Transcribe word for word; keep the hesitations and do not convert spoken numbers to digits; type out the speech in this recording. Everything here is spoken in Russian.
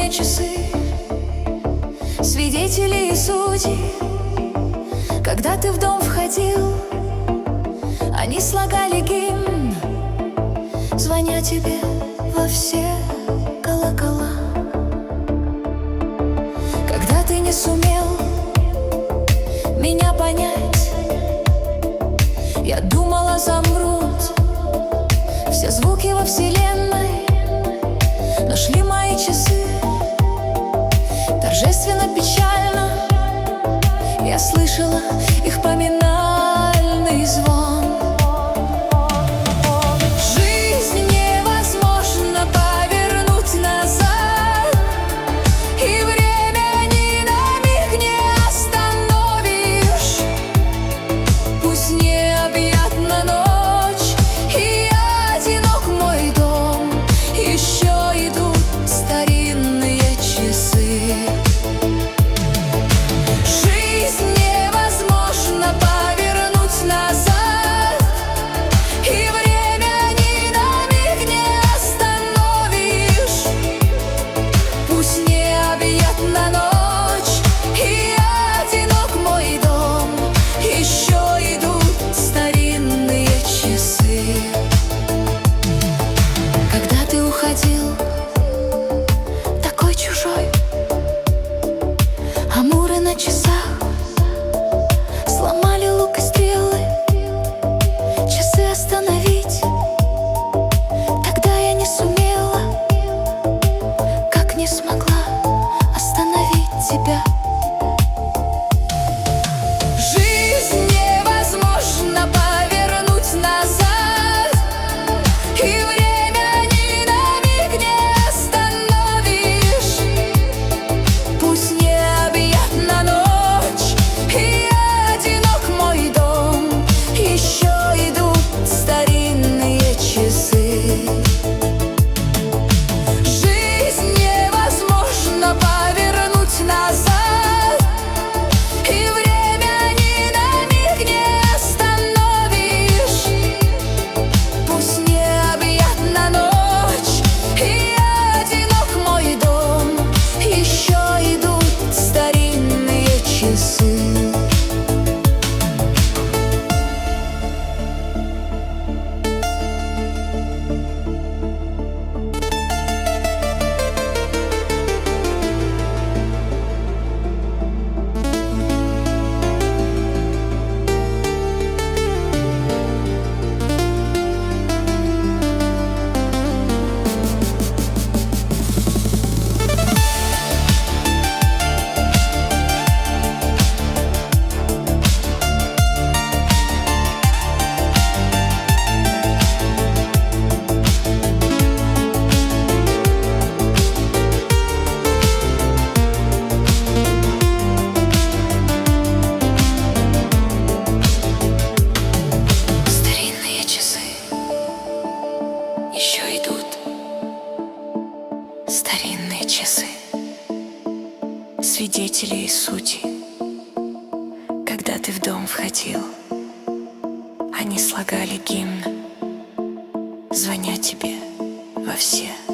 старинные часы, свидетели и судьи. Когда ты в дом входил, они слагали гимн, звоня тебе во все колокола. Когда ты не сумел меня понять, я думала, замрут все звуки во вселенной. Но шли мои часы, торжественно, печально я слышала их поминальный звон. Жизнь невозможно повернуть назад, и время ни на миг не остановишь. Пусть необъятна ночь и одинок мой дом, еще идут старинные часы. Жизнь невозможно повернуть назад, и время ни на миг не остановишь. Пусть необъятна ночь и одинок мой дом, еще идут старинные часы. Когда ты уходил, такой чужой, амуры на часах сломали лук и стрелы. Часы остановить тогда я не сумела, как не смогла остановить тебя. Жизнь невозможно повернуть назад, и время ни на миг не остановишь. Пусть необъятна ночь и одинок мой дом, еще идут старинные часы. Жизнь невозможно повернуть назад, и время ни на миг не остановишь. Пусть необъятна ночь и одинок мой дом, еще идут старинные часы. Старинные часы еще идут. Старинные часы, свидетели и судьи. Когда ты в дом входил, они слагали гимн, звоня тебе во все